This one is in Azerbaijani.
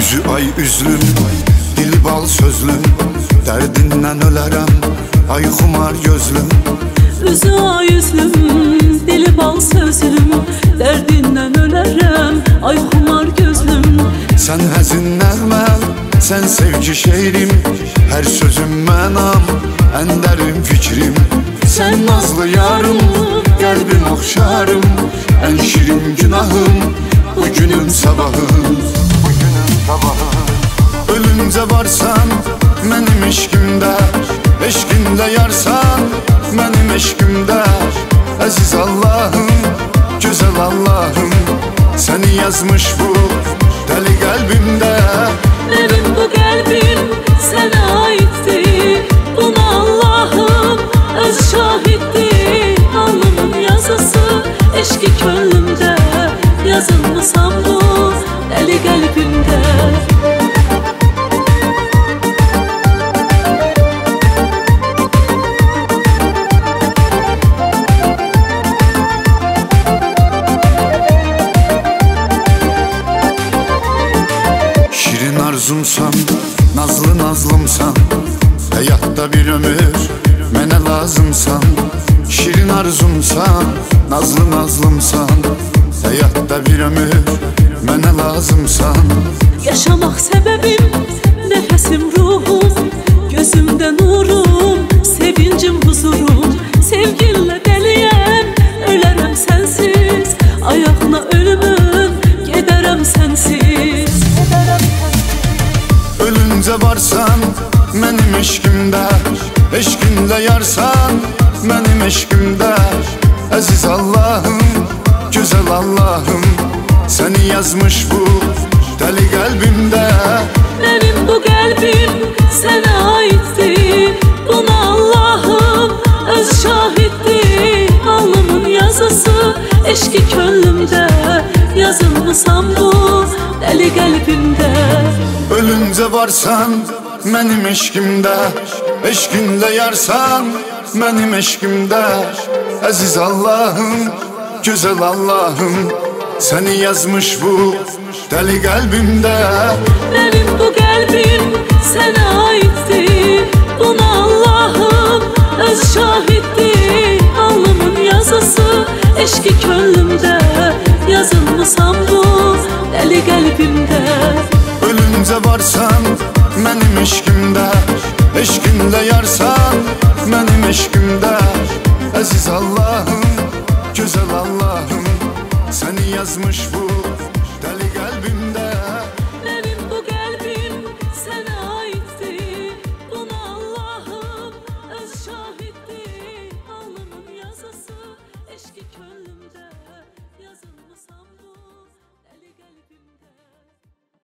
Üzü ay üzlüm, dili bal sözlüm, derdindən ölərəm, ay xumar gözlüm. Üzü ay üzlüm, dili bal sözlüm, derdindən ölərəm, ay xumar gözlüm. Sən həzin nəğməm, sən sevgi şeirim, hər sözüm mənam, ən dərin fikrim. Sən nazlı yarım, qəlbim oxşarım, ən şirin günahım, bugünüm sabahım. Ölüncə varsan, mənim eşqimdə, eşqində yarsan, mənim eşqimdə. Əziz Allahım, gözəl Allahım, səni yazmış bu dəli qəlbimdə. Mənim bu qəlbim sənə aiddir, buna Allahım öz şahiddir. Alnımın yazısı eşqi könlümdə, yazılmısan bu dəli qəlbimdə. Şirin arzumsan, nazlı nazlımsan, həyatda bir ömür mənə lazımsan. Şirin arzumsan, nazlı nazlımsan, həyatda bir ömür mənə lazımsan. Yaşamaq səbəbim, nəfəsim, ruhum, gözümdə nurum, sevincim, huzurum. Sevginlə dəliyəm, ölərəm sənsiz, ayağına ölümüm, gedərəm sənsiz. Ölüncə varsan, mənim eşqimdə, eşqində yarsan, mənim eşqimdə. Əziz Allahım, gözəl Allahım, səni yazmış bu dəli qəlbimdə. Mənim bu qəlbim sənə aiddir, buna Allahım öz şahiddir. Alnımın yazısı eşqi könlümdə, yazılmısan bu dəli qəlbimdə. Ölüncə varsan, mənim eşqimdə, eşqində yarsan, mənim eşqimdə. Əziz Allahım, gözəl Allahım, səni yazmış bu dəli qəlbimdə. Mənim bu qəlbim sənə aiddir, buna Allahım öz şahiddir. Alnımın yazısı eşqi könlümdə, yazılmısan bu dəli qəlbimdə. Ölüncə varsan, mənim eşqimdə, eşqində yarsan, mənim eşqimdə. Əziz Allahım, gözəl Allahım, səni yazmış bu